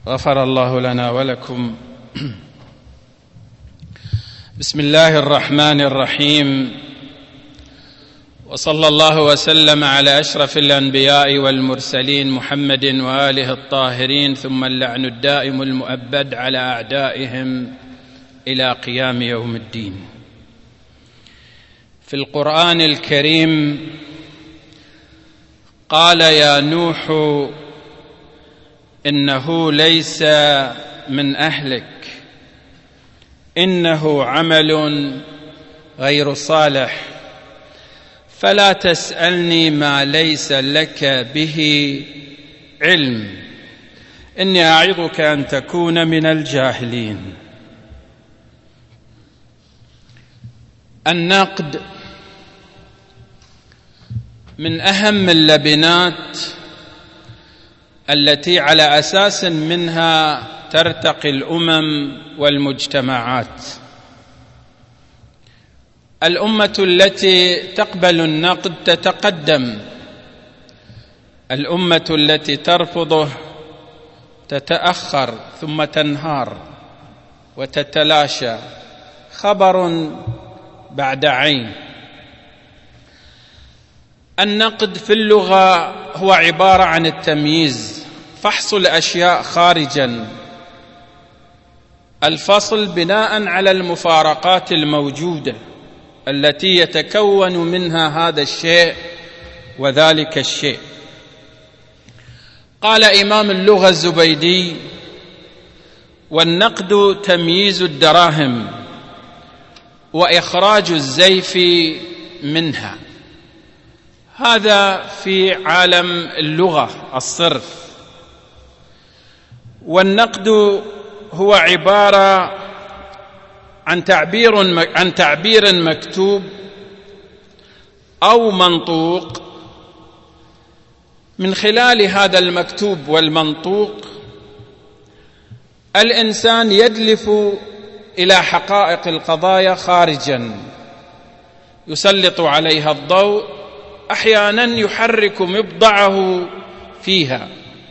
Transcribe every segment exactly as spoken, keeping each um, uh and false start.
غفر الله لنا ولكم. بسم الله الرحمن الرحيم، وصلى الله وسلم على أشرف الأنبياء والمرسلين محمد وآله الطاهرين، ثم اللعن الدائم المؤبد على أعدائهم إلى قيام يوم الدين. في القرآن الكريم قال: يا نوح إنه ليس من أهلك، إنه عمل غير صالح، فلا تسألني ما ليس لك به علم، إني أعظك أن تكون من الجاهلين. النقد من أهم اللبنات التي على أساس منها ترتقي الأمم والمجتمعات. الأمة التي تقبل النقد تتقدم، الأمة التي ترفضه تتأخر ثم تنهار وتتلاشى. خبر بعد عين. النقد في اللغة هو عبارة عن التمييز، فحص الأشياء خارجاً، الفصل بناء على المفارقات الموجودة التي يتكون منها هذا الشيء وذلك الشيء. قال إمام اللغة الزبيدي: والنقد تمييز الدراهم وإخراج الزيف منها. هذا في عالم اللغة الصرف. والنقد هو عبارة عن تعبير عن تعبير مكتوب أو منطوق، من خلال هذا المكتوب والمنطوق الإنسان يدلف إلى حقائق القضايا خارجاً، يسلط عليها الضوء، أحياناً يحرك مبضعه فيها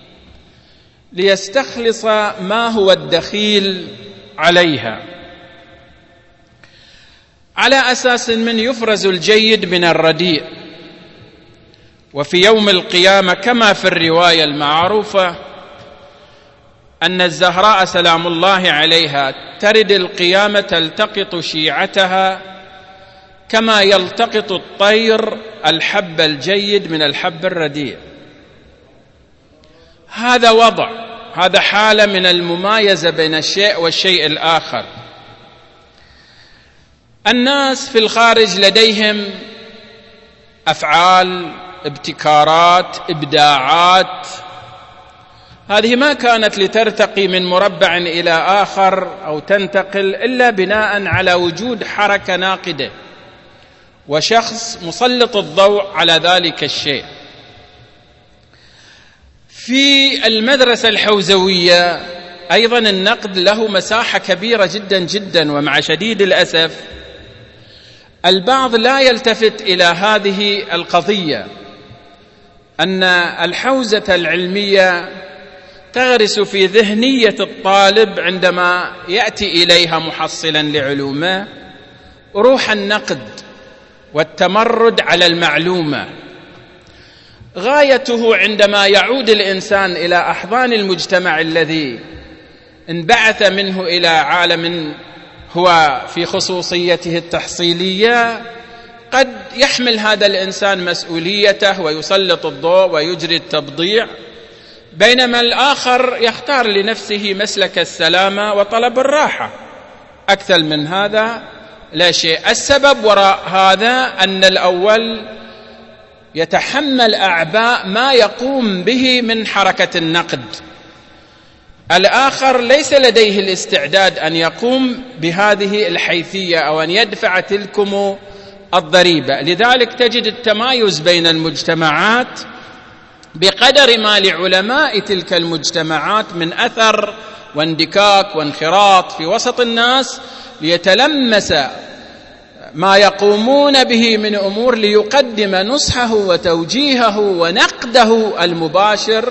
ليستخلص ما هو الدخيل عليها، على أساس من يفرز الجيد من الرديء. وفي يوم القيامة كما في الرواية المعروفة أن الزهراء سلام الله عليها ترد القيامة تلتقط شيعتها كما يلتقط الطير الحب الجيد من الحب الرديء. هذا وضع، هذا حالة من الممايزة بين الشيء والشيء الآخر. الناس في الخارج لديهم أفعال، ابتكارات، إبداعات، هذه ما كانت لترتقي من مربع إلى آخر أو تنتقل إلا بناء على وجود حركة ناقدة وشخص مسلط الضوء على ذلك الشيء. في المدرسة الحوزوية أيضا النقد له مساحة كبيرة جدا جدا، ومع شديد الأسف البعض لا يلتفت إلى هذه القضية، أن الحوزة العلمية تغرس في ذهنية الطالب عندما يأتي إليها محصلا لعلومه روح النقد والتمرد على المعلومة. غايته عندما يعود الإنسان إلى أحضان المجتمع الذي انبعث منه إلى عالم هو في خصوصيته التحصيلية، قد يحمل هذا الإنسان مسؤوليته ويسلط الضوء ويجري التبضيع، بينما الآخر يختار لنفسه مسلك السلامة وطلب الراحة. أكثر من هذا لا شيء. السبب وراء هذا أن الأول يتحمل أعباء ما يقوم به من حركة النقد، الآخر ليس لديه الاستعداد أن يقوم بهذه الحيثية أو أن يدفع تلكم الضريبة. لذلك تجد التمايز بين المجتمعات بقدر ما لعلماء تلك المجتمعات من أثر واندكاك وانخراط في وسط الناس ليتلمس ما يقومون به من أمور ليقدم نصحه وتوجيهه ونقده المباشر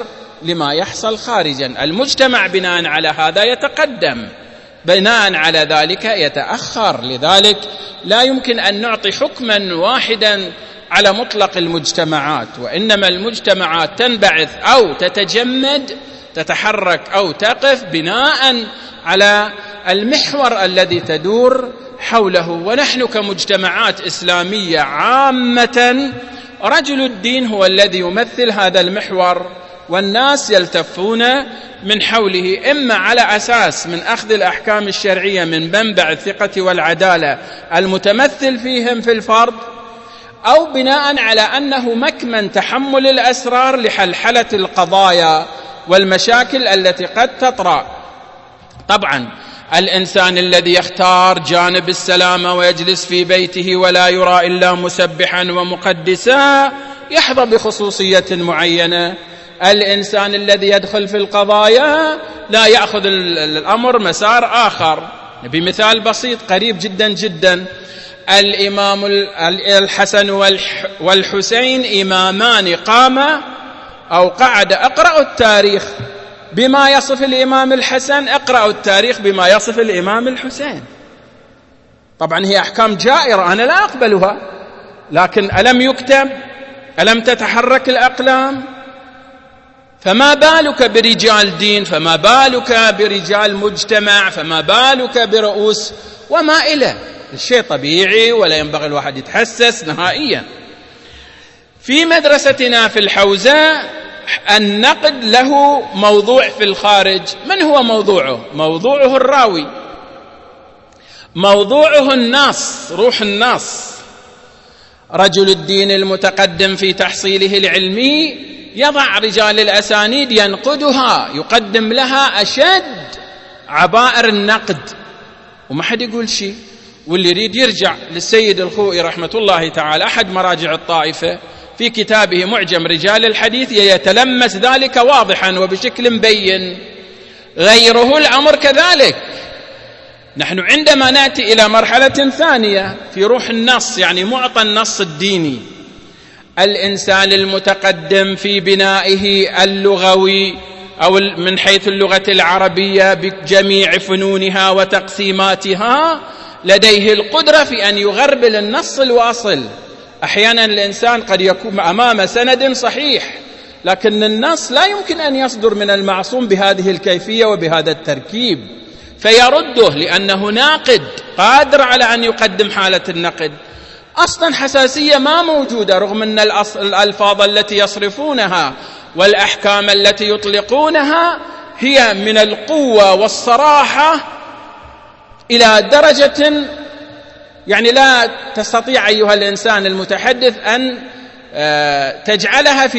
لما يحصل خارجا. المجتمع بناء على هذا يتقدم، بناء على ذلك يتأخر. لذلك لا يمكن أن نعطي حكما واحدا على مطلق المجتمعات، وإنما المجتمعات تنبعث أو تتجمد، تتحرك أو تقف بناء على المحور الذي تدور حوله. ونحن كمجتمعات إسلامية عامة رجل الدين هو الذي يمثل هذا المحور، والناس يلتفون من حوله، إما على أساس من أخذ الأحكام الشرعية من منبع الثقة والعدالة المتمثل فيهم في الفرد، أو بناء على أنه مكمن تحمل الأسرار لحلحلة القضايا والمشاكل التي قد تطرأ. طبعا الإنسان الذي يختار جانب السلامة ويجلس في بيته ولا يرى إلا مسبحا ومقدسا يحظى بخصوصية معينة. الإنسان الذي يدخل في القضايا لا يأخذ الأمر مسار آخر. بمثال بسيط قريب جدا جدا، الإمام الحسن والحسين إمامان قاما أو قعد. أقرأوا التاريخ بما يصف الإمام الحسن، اقرأوا التاريخ بما يصف الإمام الحسين. طبعا هي أحكام جائرة أنا لا أقبلها، لكن ألم يكتب؟ ألم تتحرك الأقلام؟ فما بالك برجال دين، فما بالك برجال مجتمع، فما بالك برؤوس وما إلى. الشيء طبيعي ولا ينبغي الواحد يتحسس نهائيا. في مدرستنا في الحوزة النقد له موضوع في الخارج. من هو موضوعه؟ موضوعه الراوي، موضوعه الناس، روح الناس. رجل الدين المتقدم في تحصيله العلمي يضع رجال الأسانيد ينقدها، يقدم لها أشد عبائر النقد وما حد يقول شيء. واللي يريد يرجع للسيد الخوئي رحمة الله تعالى أحد مراجع الطائفة في كتابه معجم رجال الحديث يتلمس ذلك واضحا وبشكل مبين. غيره الأمر كذلك. نحن عندما نأتي إلى مرحلة ثانية في روح النص، يعني معطى النص الديني، الإنسان المتقدم في بنائه اللغوي أو من حيث اللغة العربية بجميع فنونها وتقسيماتها لديه القدرة في أن يغربل النص الواصل. أحيانا الإنسان قد يكون أمام سند صحيح، لكن النص لا يمكن أن يصدر من المعصوم بهذه الكيفية وبهذا التركيب، فيرده لأنه ناقد قادر على أن يقدم حالة النقد. أصلا حساسية ما موجودة، رغم أن الألفاظ التي يصرفونها والأحكام التي يطلقونها هي من القوة والصراحة إلى درجة يعني لا تستطيع أيها الإنسان المتحدث أن تجعلها في